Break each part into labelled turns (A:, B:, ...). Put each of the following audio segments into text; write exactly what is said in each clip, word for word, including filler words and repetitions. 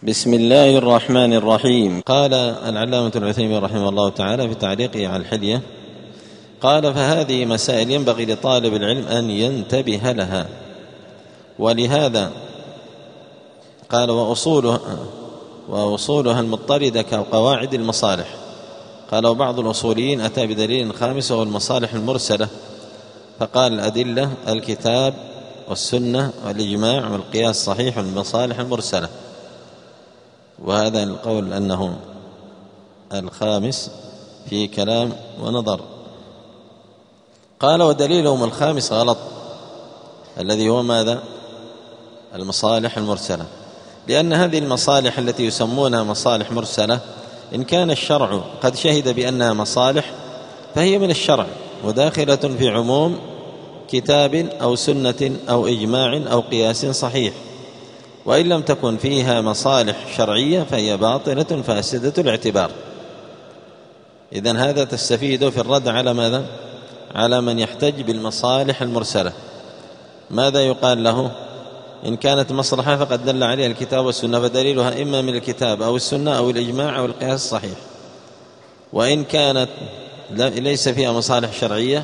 A: بسم الله الرحمن الرحيم. قال العلامة العثيمين رحمه الله تعالى في تعليقه على الحلية، قال: فهذه مسائل ينبغي لطالب العلم أن ينتبه لها، ولهذا قال: وأصولها, وأصولها المضطردة كقواعد المصالح. قال: وبعض الأصوليين أتى بدليل خامس وهو المصالح المرسلة، فقال: الأدلة الكتاب والسنة والإجماع والقياس الصحيح والمصالح المرسلة. وهذا القول أنه الخامس في كلام ونظر. قال: ودليلهم الخامس غلط، الذي هو ماذا؟ المصالح المرسلة، لأن هذه المصالح التي يسمونها مصالح مرسلة إن كان الشرع قد شهد بأنها مصالح فهي من الشرع وداخلة في عموم كتاب أو سنة أو إجماع أو قياس صحيح، وإن لم تكن فيها مصالح شرعية فهي باطلة فاسدة الاعتبار. إذن هذا تستفيد في الرد على ماذا؟ على من يحتج بالمصالح المرسلة. ماذا يقال له؟ إن كانت مصلحة فقد دل عليها الكتاب والسنة، فدليلها إما من الكتاب أو السنة أو الإجماع أو القياس الصحيح. وإن كانت ليس فيها مصالح شرعية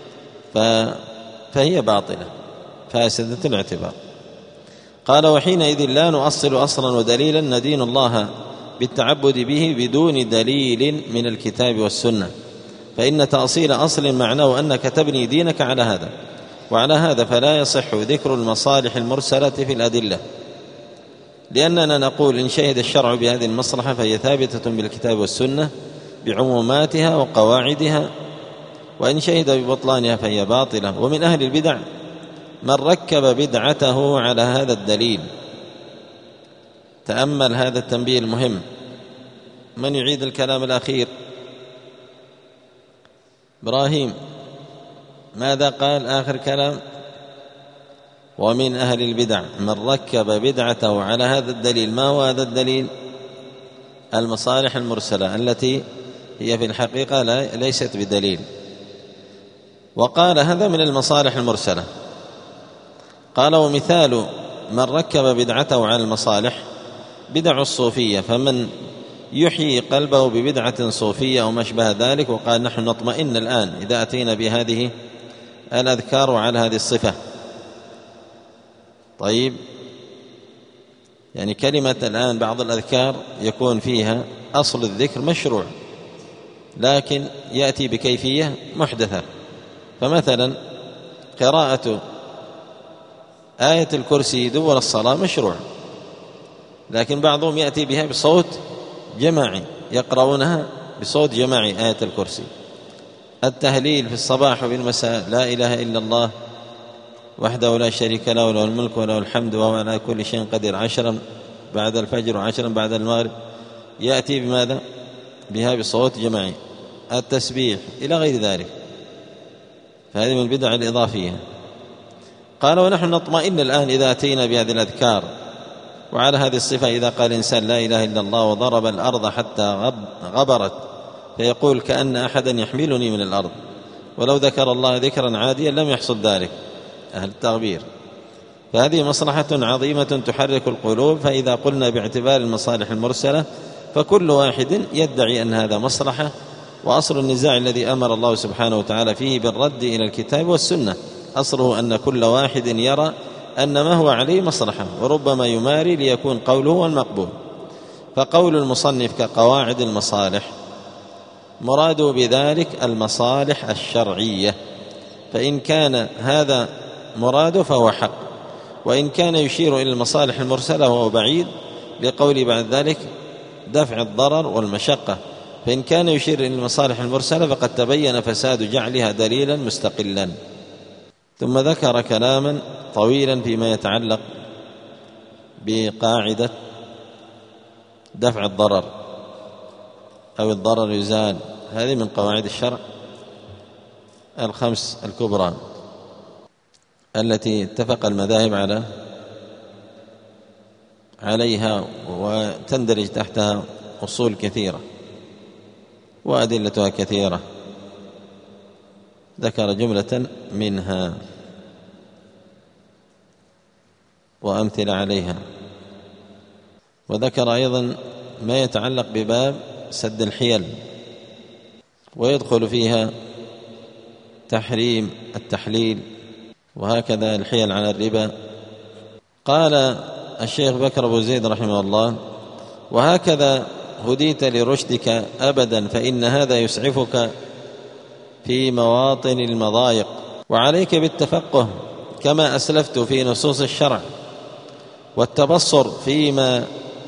A: فهي باطلة فاسدة الاعتبار. قال: وحينئذ لا نؤصل أصلا ودليلا ندين الله بالتعبد به بدون دليل من الكتاب والسنة، فإن تأصيل أصل معناه أنك تبني دينك على هذا، وعلى هذا فلا يصح ذكر المصالح المرسلة في الأدلة، لأننا نقول إن شهد الشرع بهذه المصلحة فهي ثابتة بالكتاب والسنة بعموماتها وقواعدها، وإن شهد ببطلانها فهي باطلة. ومن أهل البدع من ركب بدعته على هذا الدليل. تأمل هذا التنبيه المهم. من يعيد الكلام الأخير؟ إبراهيم، ماذا قال آخر كلام؟ ومن أهل البدع من ركب بدعته على هذا الدليل. ما هو هذا الدليل؟ المصالح المرسلة التي هي في الحقيقة ليست بدليل. وقال: هذا من المصالح المرسلة. قال: ومثال من ركب بدعته على المصالح بدع الصوفية، فمن يحيي قلبه ببدعة صوفية أو ما شبه ذلك، وقال: نحن نطمئن الآن إذا أتينا بهذه الأذكار وعلى هذه الصفة. طيب، يعني كلمة الآن بعض الأذكار يكون فيها أصل الذكر مشروع لكن يأتي بكيفية محدثة. فمثلا قراءة آية الكرسي دبر الصلاة مشروع، لكن بعضهم يأتي بها بصوت جماعي، يقرؤونها بصوت جماعي آية الكرسي. التهليل في الصباح وفي المساء: لا إله إلا الله وحده لا شريك له له الملك وله الحمد وهو على كل شيء قدير، عشرا بعد الفجر وعشرا بعد المغرب، يأتي بماذا؟ بها بصوت جماعي. التسبيح إلى غير ذلك، فهذه من البدع الإضافية. قال: ونحن نطمئن الآن إذا أتينا بهذه الأذكار وعلى هذه الصفة، إذا قال إنسان لا إله إلا الله وضرب الأرض حتى غبرت فيقول كأن أحدا يحملني من الأرض، ولو ذكر الله ذكرا عاديا لم يحصل ذلك، أهل التغبير. فهذه مصلحة عظيمة تحرك القلوب. فإذا قلنا باعتبار المصالح المرسلة فكل واحد يدعي أن هذا مصلحة، وأصل النزاع الذي أمر الله سبحانه وتعالى فيه بالرد إلى الكتاب والسنة أصله أن كل واحد يرى أن ما هو عليه مصلحة، وربما يماري ليكون قوله المقبول. فقول المصنف كقواعد المصالح مراد بذلك المصالح الشرعية، فإن كان هذا مراده فهو حق، وإن كان يشير إلى المصالح المرسلة وهو بعيد، لقول بعد ذلك دفع الضرر والمشقة، فإن كان يشير إلى المصالح المرسلة فقد تبين فساد جعلها دليلا مستقلا. ثم ذكر كلاما طويلا فيما يتعلق بقاعدة دفع الضرر أو الضرر يزال. هذه من قواعد الشرع الخمس الكبرى التي اتفق المذاهب على عليها، وتندرج تحتها أصول كثيرة وأدلتها كثيرة. ذكر جملة منها وأمثلة عليها. وذكر أيضا ما يتعلق بباب سد الحيل، ويدخل فيها تحريم التحليل، وهكذا الحيل على الربا. قال الشيخ بكر أبو زيد رحمه الله: وهكذا هديت لرشدك أبدا، فإن هذا يسعفك في مواطن المضايق، وعليك بالتفقه كما أسلفت في نصوص الشرع، والتبصر فيما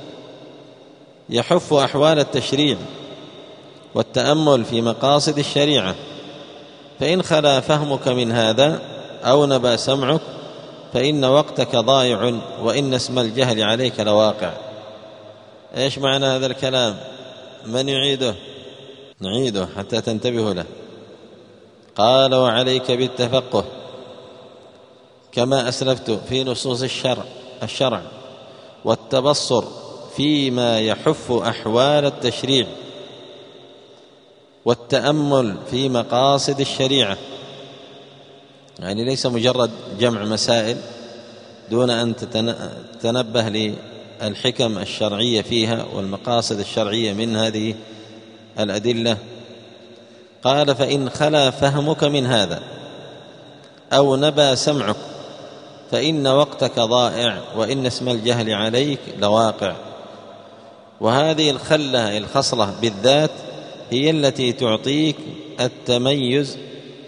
A: يحف أحوال التشريع، والتأمل في مقاصد الشريعة. فإن خلا فهمك من هذا أو نبى سمعك فإن وقتك ضائع، وإن اسم الجهل عليك لواقع. إيش معنى هذا الكلام؟ من يعيده؟ نعيده حتى تنتبهوا له. قال: وعليك بالتفقه كما أسلفت في نصوص الشرع الشرع والتبصر فيما يحف أحوال التشريع، والتأمل في مقاصد الشريعة. يعني ليس مجرد جمع مسائل دون أن تتنبه للحكم الشرعية فيها والمقاصد الشرعية من هذه الأدلة. قال: فإن خلا فهمك من هذا أو نبى سمعك فإن وقتك ضائع، وإن اسم الجهل عليك لواقع. وهذه الخلة الخصلة بالذات هي التي تعطيك التميز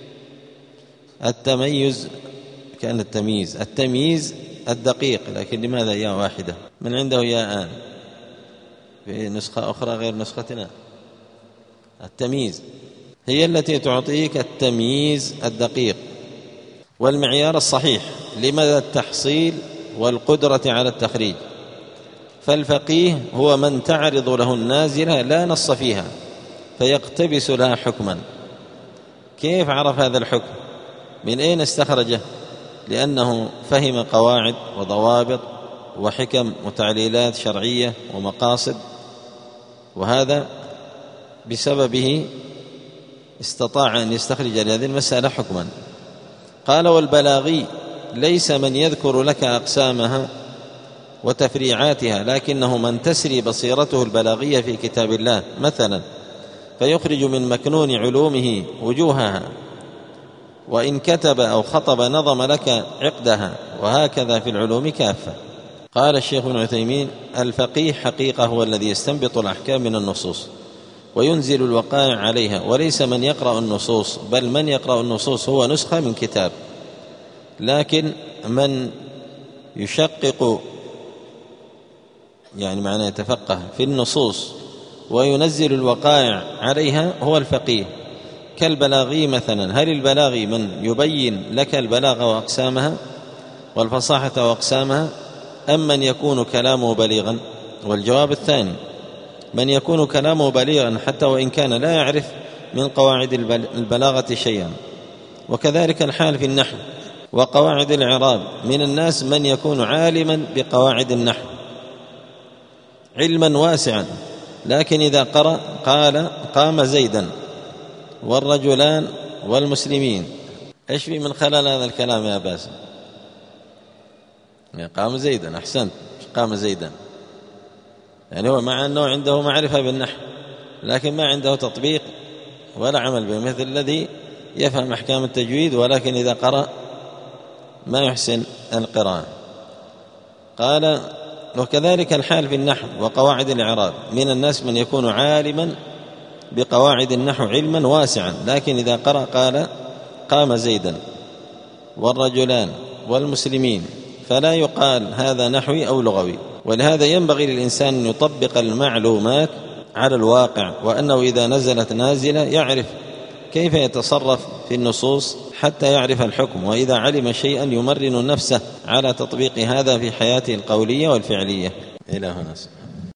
A: التميز كأن التمييز التمييز الدقيق، لكن لماذا يا واحدة؟ من عنده ياءان في نسخة أخرى غير نسختنا. التمييز هي التي تعطيك التمييز الدقيق والمعيار الصحيح لمدى التحصيل والقدرة على التخريج. فالفقيه هو من تعرض له النازلة لا نص فيها فيقتبس لها حكما. كيف عرف هذا الحكم؟ من أين استخرجه؟ لأنه فهم قواعد وضوابط وحكم وتعليلات شرعية ومقاصد، وهذا بسببه استطاع أن يستخرج لهذه المسألة حكما. قال: والبلاغي ليس من يذكر لك أقسامها وتفريعاتها، لكنه من تسري بصيرته البلاغية في كتاب الله مثلا، فيخرج من مكنون علومه وجوهها، وإن كتب أو خطب نظم لك عقدها، وهكذا في العلوم كافة. قال الشيخ ابن عثيمين: الفقيه حقيقة هو الذي يستنبط الأحكام من النصوص وينزل الوقائع عليها، وليس من يقرأ النصوص، بل من يقرأ النصوص هو نسخة من كتاب. لكن من يشقق، يعني معناه يتفقه في النصوص وينزل الوقائع عليها، هو الفقيه. كالبلاغي مثلا، هل البلاغي من يبين لك البلاغة وأقسامها والفصاحة وأقسامها، أم من يكون كلامه بليغا؟ والجواب الثاني، من يكون كلامه بليغا حتى وإن كان لا يعرف من قواعد البلاغة شيئا. وكذلك الحال في النحو وقواعد الإعراب. من الناس من يكون عالما بقواعد النحو علما واسعا، لكن إذا قرأ قال: قام زيدا والرجلان والمسلمين. إيش في من خلال هذا الكلام يا باسم؟ قام زيدا، أحسنت، قام زيدا. يعني هو مع أنه عنده معرفة بالنحو لكن ما عنده تطبيق ولا عمل به، مثل الذي يفهم أحكام التجويد ولكن إذا قرأ ما يحسن القراءة. قال: وكذلك الحال في النحو وقواعد الإعراب. من الناس من يكون عالما بقواعد النحو علما واسعا، لكن إذا قرأ قال: قام زيدا والرجلان والمسلمين، فلا يقال هذا نحوي أو لغوي. ولهذا ينبغي للإنسان أن يطبق المعلومات على الواقع، وأنه إذا نزلت نازلة يعرف كيف يتصرف في النصوص حتى يعرف الحكم، وإذا علم شيئا يمرن نفسه على تطبيق هذا في حياته القولية والفعلية. إلى هنا.